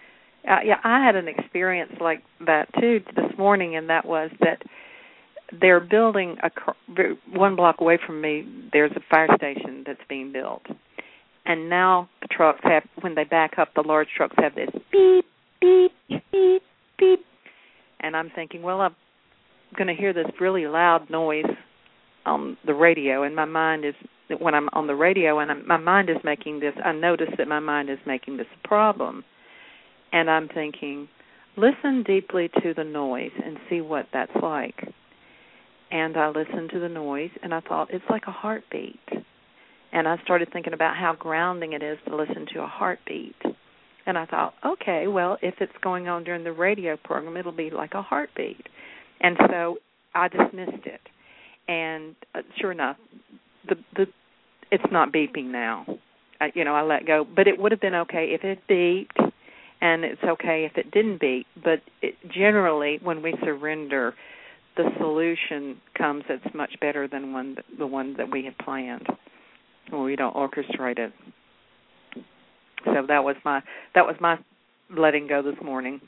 I had an experience like that too this morning, and that was that they're building one block away from me. There's a fire station that's being built. And now the trucks have, when they back up, the large trucks have this beep, beep, beep, beep. And I'm thinking, well, I'm going to hear this really loud noise on the radio. And my mind is, when I'm on the radio and my mind is making this, I notice that my mind is making this a problem. And I'm thinking, listen deeply to the noise and see what that's like. And I listened to the noise, and I thought, it's like a heartbeat. And I started thinking about how grounding it is to listen to a heartbeat. And I thought, okay, well, if it's going on during the radio program, it'll be like a heartbeat. And so I dismissed it. And sure enough, it's not beeping now. I let go. But it would have been okay if it beeped, and it's okay if it didn't beep. But generally, when we surrender, the solution comes that's much better than the one that we had planned. Well, we don't orchestrate it. So that was my letting go this morning.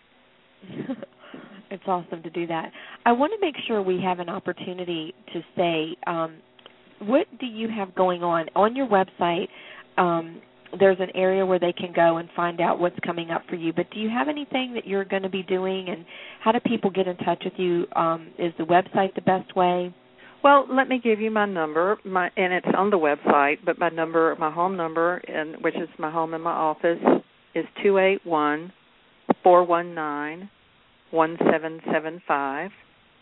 It's awesome to do that. I want to make sure we have an opportunity to say, what do you have going on your website? There's an area where they can go and find out what's coming up for you. But do you have anything that you're going to be doing, and how do people get in touch with you? Is the website the best way? Well, let me give you my number, and it's on the website, but my home number, which is my home and my office, is 281-419-1775.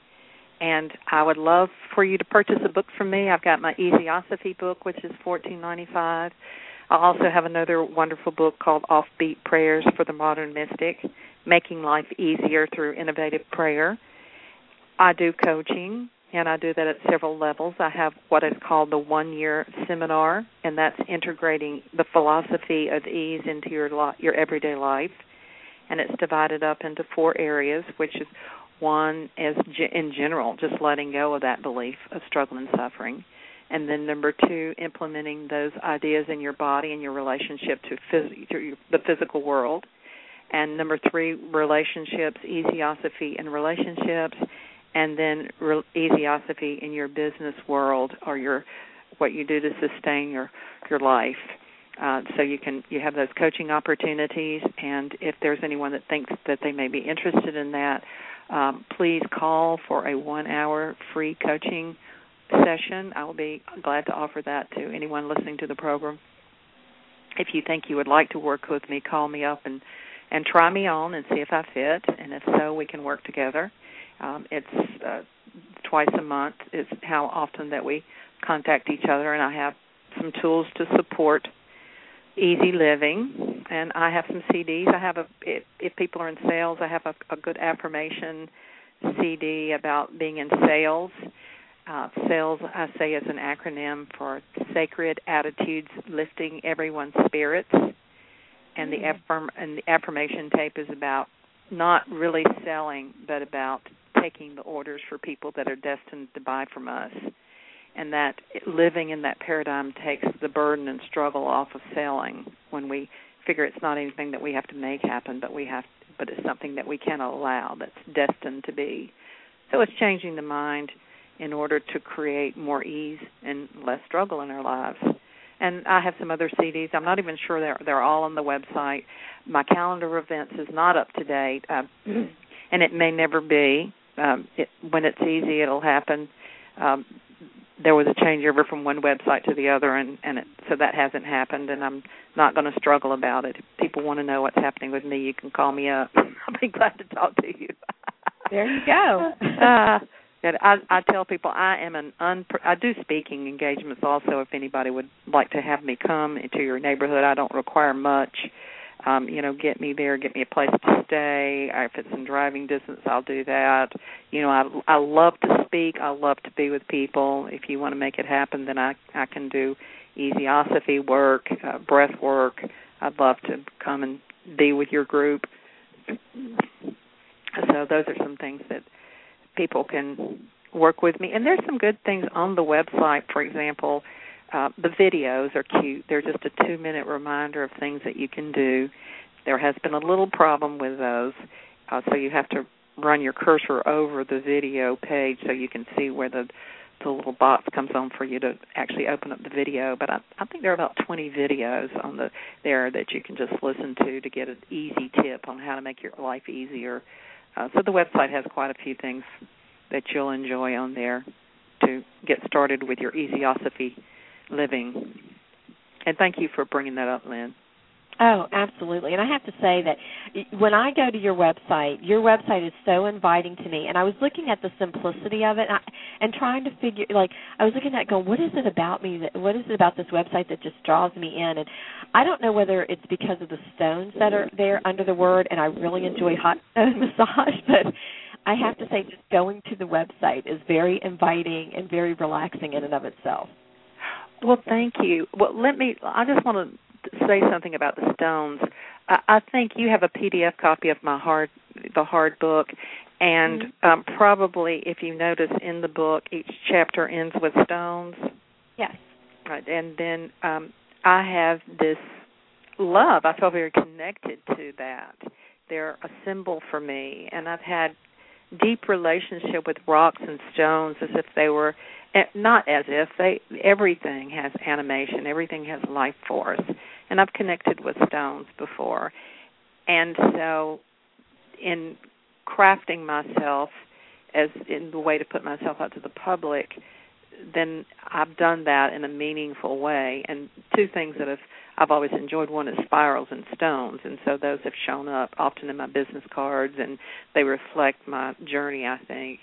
And I would love for you to purchase a book from me. I've got my Easyosophy book, which is $14.95. I also have another wonderful book called Offbeat Prayers for the Modern Mystic, Making Life Easier Through Innovative Prayer. I do coaching, and I do that at several levels. I have what is called the 1-year seminar, and that's integrating the philosophy of ease into your everyday life. And it's divided up into 4 areas, which is one is in general, just letting go of that belief of struggle and suffering. And then number 2, implementing those ideas in your body and your relationship to the physical world. And number 3, relationships, Easyosophy in relationships. And then Easyosophy in your business world, or what you do to sustain your life. So you have those coaching opportunities, and if there's anyone that thinks that they may be interested in that, please call for a 1-hour free coaching session. I will be glad to offer that to anyone listening to the program. If you think you would like to work with me, call me up and try me on and see if I fit, and if so, we can work together. It's twice a month is how often that we contact each other, and I have some tools to support easy living, and I have some CDs. I have if people are in sales, I have a good affirmation CD about being in sales. Sales, I say, is an acronym for Sacred Attitudes Lifting Everyone's Spirits, and the affirmation tape is about not really selling, but about taking the orders for people that are destined to buy from us. And that living in that paradigm takes the burden and struggle off of selling when we figure it's not anything that we have to make happen, but it's something that we can allow that's destined to be. So it's changing the mind in order to create more ease and less struggle in our lives. And I have some other CDs. I'm not even sure they're all on the website. My calendar of events is not up to date, and it may never be. When it's easy, it'll happen. there was a changeover from one website to the other, so that hasn't happened, and I'm not going to struggle about it. If people want to know what's happening with me, you can call me up. I'll be glad to talk to you. There you go. I tell people I do speaking engagements also. If anybody would like to have me come into your neighborhood, I don't require much. Get me there, get me a place to stay. If it's in driving distance, I'll do that. I love to speak. I love to be with people. If you want to make it happen, then I can do easiosophy work, breath work. I'd love to come and be with your group. So those are some things that people can work with me. And there's some good things on the website. For example, the videos are cute. They're just a 2-minute reminder of things that you can do. There has been a little problem with those, so you have to run your cursor over the video page so you can see where the little box comes on for you to actually open up the video. But I think there are about 20 videos on there that you can just listen to get an easy tip on how to make your life easier. So the website has quite a few things that you'll enjoy on there to get started with your easiosophy living. And thank you for bringing that up, Lynn. Oh, absolutely. And I have to say that when I go to your website is so inviting to me. And I was looking at the simplicity of it and trying to figure, I was looking at it going, what is it about me, what is it about this website that just draws me in? And I don't know whether it's because of the stones that are there under the word, and I really enjoy hot stone massage, but I have to say just going to the website is very inviting and very relaxing in and of itself. Well, thank you. Well, I just want to say something about the stones. I think you have a PDF copy of the hard book, and probably, if you notice in the book, each chapter ends with stones. Yes. Right, and then I have this love. I feel very connected to that. They're a symbol for me, and I've had deep relationship with rocks and stones as if they were, not as if, everything has animation, everything has life force. And I've connected with stones before. And so in crafting myself as in the way to put myself out to the public, then I've done that in a meaningful way. And two things that I've always enjoyed, one is spirals and stones, and so those have shown up often in my business cards, and they reflect my journey, I think.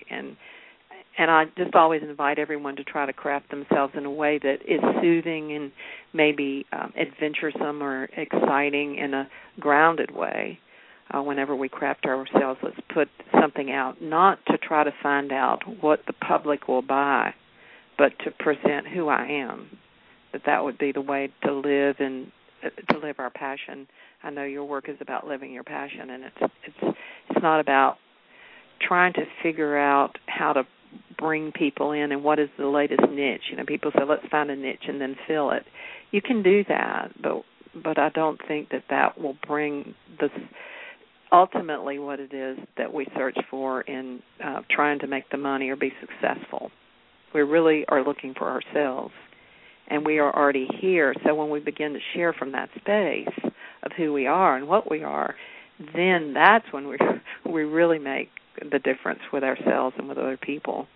And I just always invite everyone to try to craft themselves in a way that is soothing and maybe adventuresome or exciting in a grounded way. Whenever we craft ourselves, let's put something out, not to try to find out what the public will buy, but to present who I am. That would be the way to live and to live our passion. I know your work is about living your passion, and it's not about trying to figure out how to bring people in and what is the latest niche. People say, let's find a niche and then fill it. You can do that, but I don't think that will bring this. Ultimately, what it is that we search for in trying to make the money or be successful. We really are looking for ourselves, and we are already here. So when we begin to share from that space of who we are and what we are, then that's when we really make the difference with ourselves and with other people.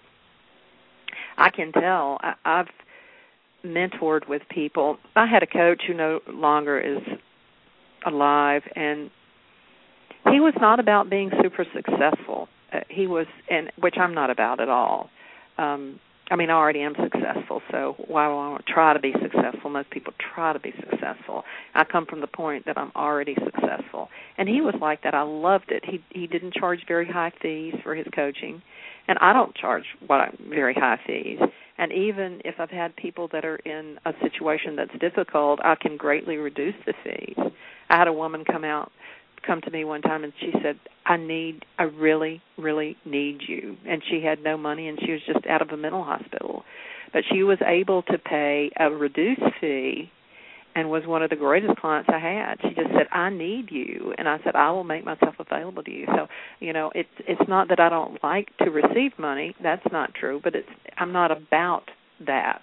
I can tell. I've mentored with people. I had a coach who no longer is alive, and he was not about being super successful. He was, and which I'm not about at all. I already am successful, so why would I try to be successful? Most people try to be successful. I come from the point that I'm already successful. And he was like that. I loved it. He didn't charge very high fees for his coaching, and I don't charge very high fees. And even if I've had people that are in a situation that's difficult, I can greatly reduce the fees. I had a woman come to me one time, and she said, I really, really need you. And she had no money, and she was just out of a mental hospital. But she was able to pay a reduced fee and was one of the greatest clients I had. She just said, I need you. And I said, I will make myself available to you. So, it's not that I don't like to receive money. That's not true. But I'm not about that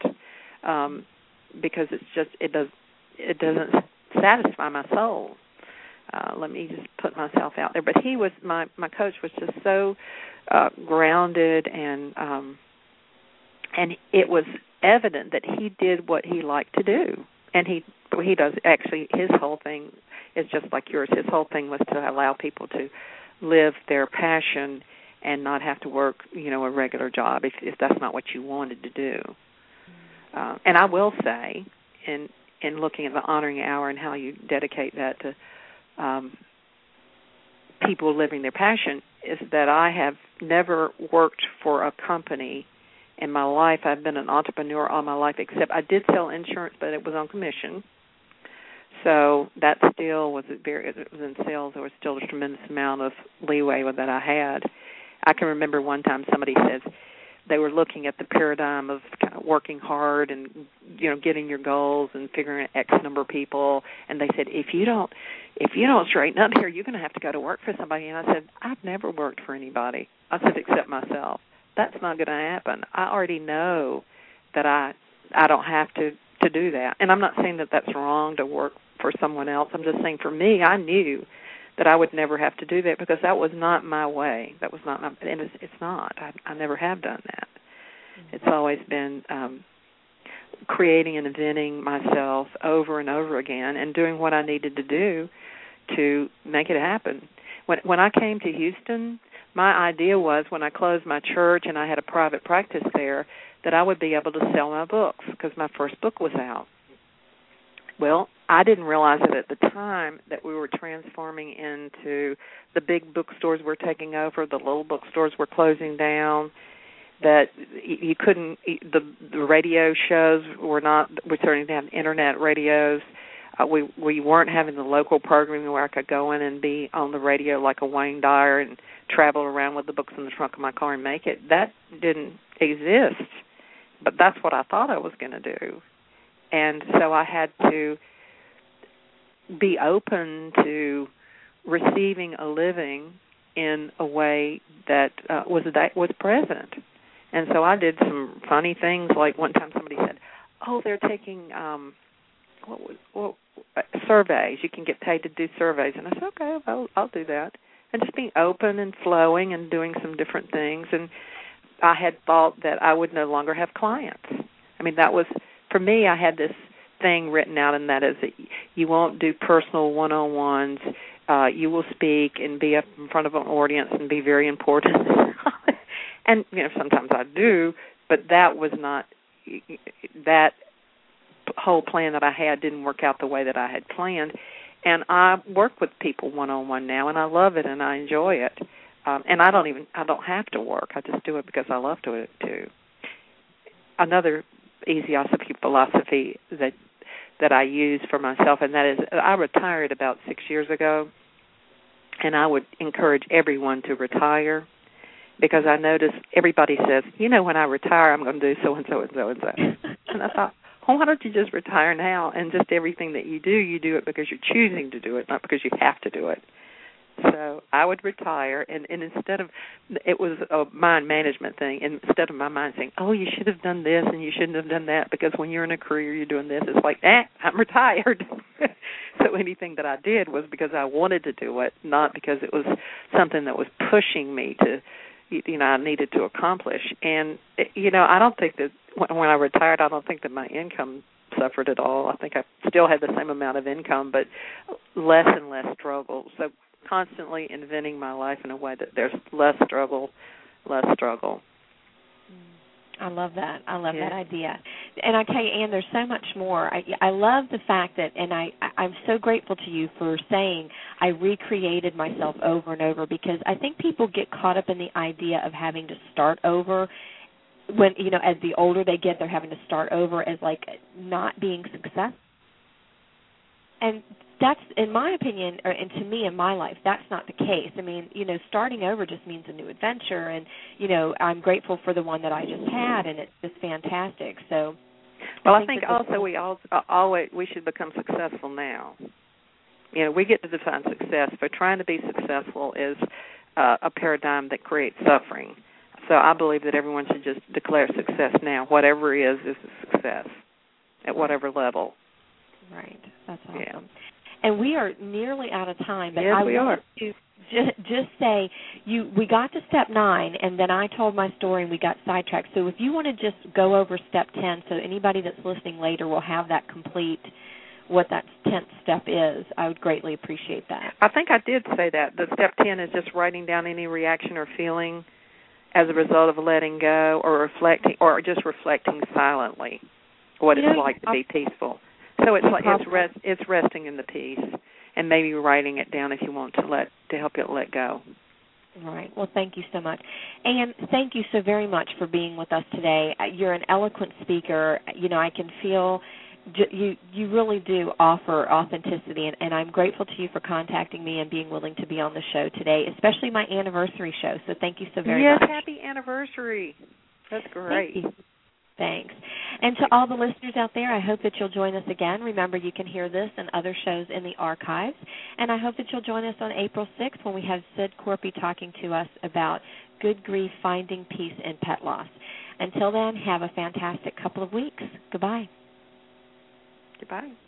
because it doesn't satisfy my soul. Let me just put myself out there. But he was my coach was just so grounded, and And it was evident that he did what he liked to do. And he does, actually, his whole thing is just like yours. His whole thing was to allow people to live their passion and not have to work, a regular job if that's not what you wanted to do. And I will say, in looking at the Honoring Hour and how you dedicate that to people living their passion, is that I have never worked for a company in my life. I've been an entrepreneur all my life, except I did sell insurance, but it was on commission. So that still was it was in sales. There was still a tremendous amount of leeway that I had. I can remember one time somebody says they were looking at the paradigm of kind of working hard and, getting your goals and figuring out X number of people. And they said, if you don't straighten up here, you're going to have to go to work for somebody. And I said, I've never worked for anybody. I said, except myself. That's not going to happen. I already know that I don't have to do that. And I'm not saying that that's wrong to work for someone else. I'm just saying for me, I knew that I would never have to do that because that was not my way. That was not my, and it's not. I never have done that. It's always been creating and inventing myself over and over again and doing what I needed to do to make it happen. When I came to Houston, my idea was when I closed my church and I had a private practice there that I would be able to sell my books because my first book was out. Well, I didn't realize it at the time that we were transforming into the big bookstores were taking over, the little bookstores were closing down, that you couldn't, the radio shows were not, we started to have internet radios. We weren't having the local programming where I could go in and be on the radio like a Wayne Dyer and travel around with the books in the trunk of my car and make it. That didn't exist, but that's what I thought I was going to do. And so I had to be open to receiving a living in a way that was present. And so I did some funny things, like one time somebody said, "Oh, they're taking surveys. You can get paid to do surveys." And I said, "Okay, I'll do that." And just being open and flowing and doing some different things. And I had thought that I would no longer have clients. I mean, that was, for me, I had this thing written out, and that is that you won't do personal one-on-ones. You will speak and be up in front of an audience and be very important. And, sometimes I do, but that was not, that whole plan that I had didn't work out the way that I had planned. And I work with people one-on-one now, and I love it and I enjoy it. And I don't have to work. I just do it because I love to do it too. Another easy philosophy that I use for myself, and that is I retired about 6 years ago, and I would encourage everyone to retire because I notice everybody says, when I retire, I'm going to do so-and-so and so-and-so. And I thought, why don't you just retire now and just everything that you do it because you're choosing to do it, not because you have to do it. So I would retire, and instead of, it was a mind management thing, and instead of my mind saying, oh, you should have done this and you shouldn't have done that because when you're in a career you're doing this, it's like, I'm retired. So anything that I did was because I wanted to do it, not because it was something that was pushing me to, I needed to accomplish. And, I don't think that when I retired, I don't think that my income suffered at all. I think I still had the same amount of income, but less and less struggle. So constantly inventing my life in a way that there's less struggle. I love that. I love that idea. And I tell you, Ann, there's so much more. I love the fact that, and I'm so grateful to you for saying I recreated myself over and over, because I think people get caught up in the idea of having to start over. When, as the older they get, they're having to start over as like not being successful. And that's, in my opinion, and to me in my life, that's not the case. I mean, starting over just means a new adventure, and, I'm grateful for the one that I just had, and it's just fantastic. So, I think also we should become successful now. We get to define success, but trying to be successful is a paradigm that creates suffering. So I believe that everyone should just declare success now. Whatever is a success at whatever level. Right. That's awesome. Yeah. And we are nearly out of time, but yes, I we want are. to just say we got to step 9, and then I told my story and we got sidetracked. So if you want to just go over step 10 so anybody that's listening later will have that complete, what that 10th step is, I would greatly appreciate that. I think I did say that. The step 10 is just writing down any reaction or feeling as a result of letting go, or reflecting, or just reflecting silently what it's like to be peaceful. So it's like it's resting in the peace, and maybe writing it down if you want to help it let go. Right. Well, thank you so much. And thank you so very much for being with us today. You're an eloquent speaker. You know, I can feel you really do offer authenticity, and I'm grateful to you for contacting me and being willing to be on the show today, especially my anniversary show. So thank you so very much. Yes, happy anniversary. That's great. Thank you. Thanks. And to all the listeners out there, I hope that you'll join us again. Remember, you can hear this and other shows in the archives. And I hope that you'll join us on April 6th when we have Sid Corpy talking to us about good grief, finding peace in pet loss. Until then, have a fantastic couple of weeks. Goodbye. Goodbye.